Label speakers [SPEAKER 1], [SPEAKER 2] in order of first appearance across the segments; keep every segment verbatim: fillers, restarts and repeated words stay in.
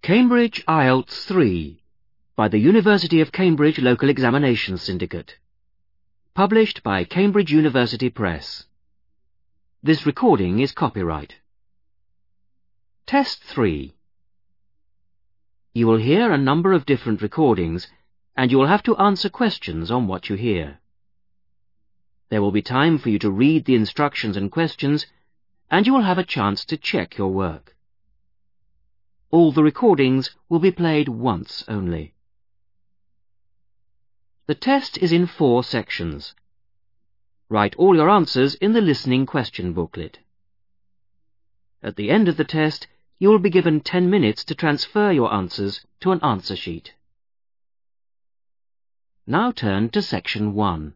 [SPEAKER 1] Cambridge I E L T S three by the University of Cambridge Local Examination Syndicate. Published by Cambridge University Press. This recording is copyright. Test three. You will hear a number of different recordings, and you will have to answer questions on what you hear. There will be time for you to read the instructions and questions, and you will have a chance to check your work. All the recordings will be played once only. The test is in four sections. Write all your answers in the listening question booklet. At the end of the test, you will be given ten minutes to transfer your answers to an answer sheet. Now turn to section one.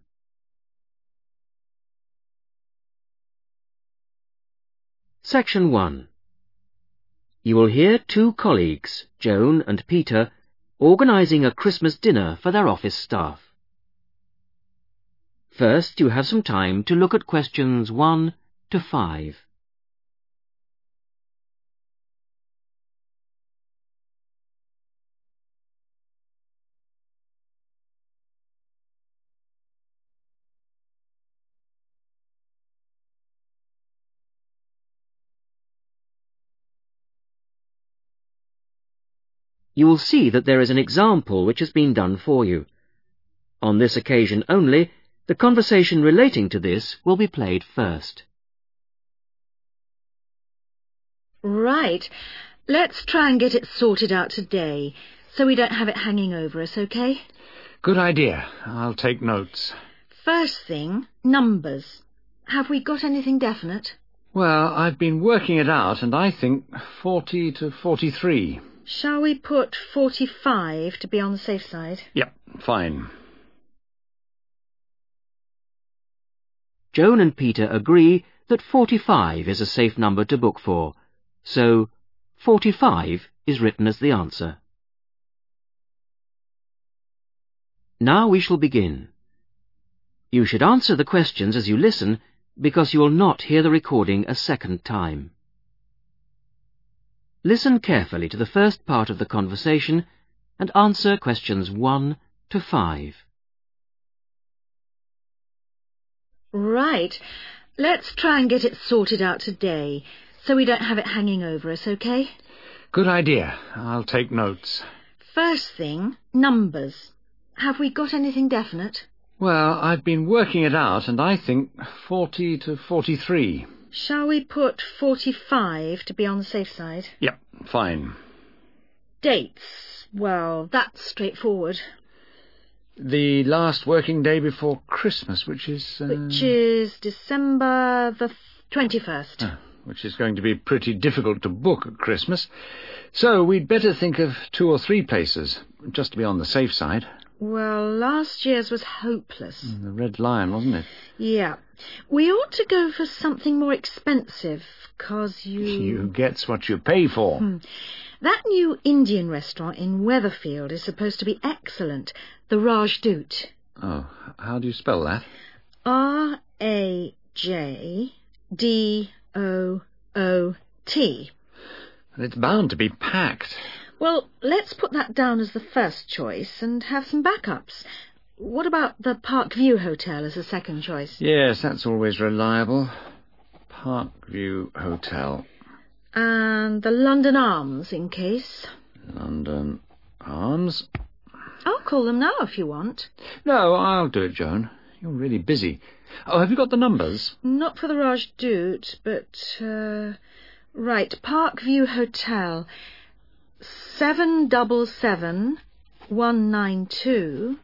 [SPEAKER 1] Section one. You will hear two colleagues, Joan and Peter, organising a Christmas dinner for their office staff. First, you have some time to look at questions one to five. You will see that there is an example which has been done for you. On this occasion only, the conversation relating to this will be played first.
[SPEAKER 2] Right. Let's try and get it sorted out today, so we don't have it hanging over us, OK?
[SPEAKER 3] Good idea. I'll take notes.
[SPEAKER 2] First thing, numbers. Have we got anything definite?
[SPEAKER 3] Well, I've been working it out, and I think forty to forty-three.
[SPEAKER 2] Shall we put forty-five to be on the safe side?
[SPEAKER 3] Yep, fine.
[SPEAKER 1] Joan and Peter agree that forty-five is a safe number to book for, so forty-five is written as the answer. Now we shall begin. You should answer the questions as you listen, because you will not hear the recording a second time. Listen carefully to the first part of the conversation and answer questions one to five.
[SPEAKER 2] Right. Let's try and get it sorted out today, so we don't have it hanging over us, OK?
[SPEAKER 3] Good idea. I'll take notes.
[SPEAKER 2] First thing, numbers. Have we got anything definite?
[SPEAKER 3] Well, I've been working it out, and I think forty to forty-three.
[SPEAKER 2] Shall we put forty-five to be on the safe side?
[SPEAKER 3] Yep, fine.
[SPEAKER 2] Dates. Well, that's straightforward.
[SPEAKER 3] The last working day before Christmas, which is... Uh...
[SPEAKER 2] Which is December the twenty-first.
[SPEAKER 3] Uh, which is going to be pretty difficult to book at Christmas. So we'd better think of two or three places, just to be on the safe side.
[SPEAKER 2] Well, last year's was hopeless.
[SPEAKER 3] Mm, the Red Lion, wasn't it?
[SPEAKER 2] Yeah. We ought to go for something more expensive, 'cause you...
[SPEAKER 3] You gets what you pay for.
[SPEAKER 2] Hmm. That new Indian restaurant in Weatherfield is supposed to be excellent. The Rajdoot.
[SPEAKER 3] Oh, how do you spell that?
[SPEAKER 2] R A J D O O T.
[SPEAKER 3] It's bound to be packed.
[SPEAKER 2] Well, let's put that down as the first choice and have some backups. What about the Parkview Hotel as a second choice?
[SPEAKER 3] Yes, that's always reliable. Parkview Hotel.
[SPEAKER 2] And the London Arms, in case.
[SPEAKER 3] London Arms?
[SPEAKER 2] I'll call them now if you want.
[SPEAKER 3] No, I'll do it, Joan. You're really busy. Oh, have you got the numbers?
[SPEAKER 2] Not for the Rajdoot, but... Uh, right, Parkview Hotel... Seven double seven one nine two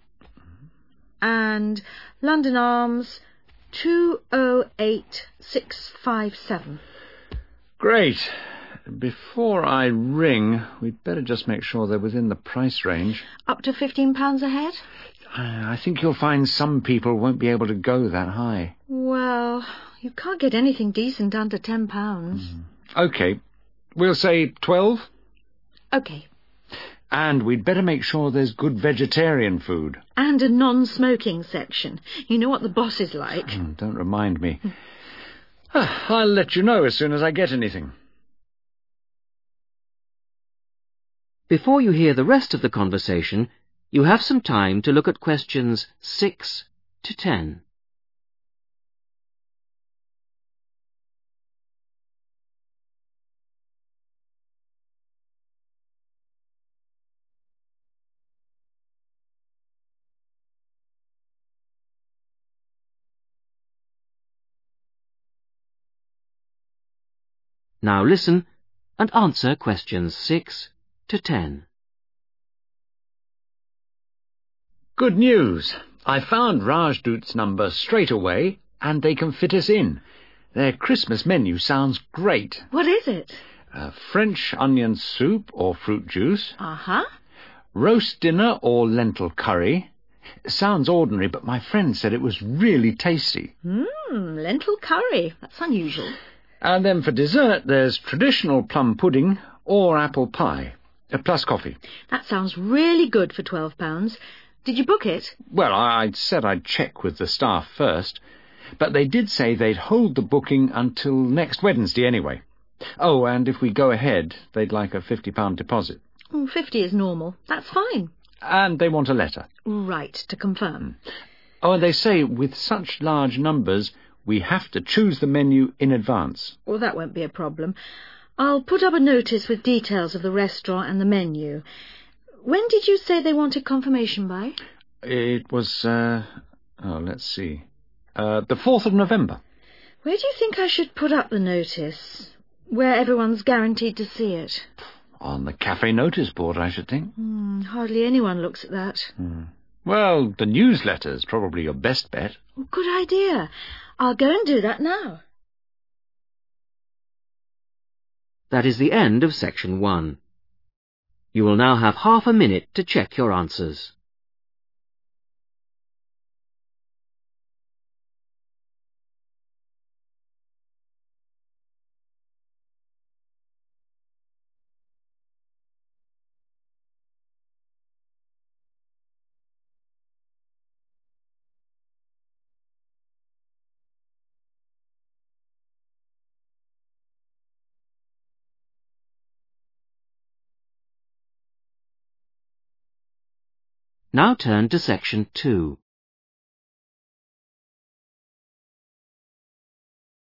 [SPEAKER 2] and London Arms two oh eight six five seven.
[SPEAKER 3] Great. Before I ring, we'd better just make sure they're within the price range.
[SPEAKER 2] Up to fifteen pounds a head?
[SPEAKER 3] I think you'll find some people won't be able to go that high.
[SPEAKER 2] Well, you can't get anything decent under ten pounds.
[SPEAKER 3] Mm. OK. We'll say twelve?
[SPEAKER 2] OK.
[SPEAKER 3] And we'd better make sure there's good vegetarian food.
[SPEAKER 2] And a non-smoking section. You know what the boss is like.
[SPEAKER 3] Mm, don't remind me. I'll let you know as soon as I get anything.
[SPEAKER 1] Before you hear the rest of the conversation, you have some time to look at questions six to ten. Now listen and answer questions six to ten.
[SPEAKER 3] Good news. I found Rajdoot's number straight away, and they can fit us in. Their Christmas menu sounds great.
[SPEAKER 2] What is it?
[SPEAKER 3] Uh, French onion soup or fruit juice.
[SPEAKER 2] Uh-huh.
[SPEAKER 3] Roast dinner or lentil curry. Sounds ordinary, but my friend said it was really tasty.
[SPEAKER 2] Mmm, lentil curry. That's unusual.
[SPEAKER 3] And then for dessert, there's traditional plum pudding or apple pie, uh, plus coffee.
[SPEAKER 2] That sounds really good for twelve pounds. Did you book it?
[SPEAKER 3] Well, I I'd said I'd check with the staff first, but they did say they'd hold the booking until next Wednesday anyway. Oh, and if we go ahead, they'd like a fifty pound deposit.
[SPEAKER 2] Oh, fifty is normal. That's fine.
[SPEAKER 3] And they want a letter.
[SPEAKER 2] Right, to confirm.
[SPEAKER 3] Oh, and they say with such large numbers, we have to choose the menu in advance.
[SPEAKER 2] Well, that won't be a problem. I'll put up a notice with details of the restaurant and the menu. When did you say they wanted confirmation by?
[SPEAKER 3] It was, uh, oh, let's see, uh, the fourth of November.
[SPEAKER 2] Where do you think I should put up the notice? Where everyone's guaranteed to see it?
[SPEAKER 3] On the cafe notice board, I should think.
[SPEAKER 2] Hmm, hardly anyone looks at that.
[SPEAKER 3] Hmm. Well, the newsletter's probably your best bet.
[SPEAKER 2] Oh, good idea. I'll go and do that now.
[SPEAKER 1] That is the end of section one. You will now have half a minute to check your answers. Now turn to section two.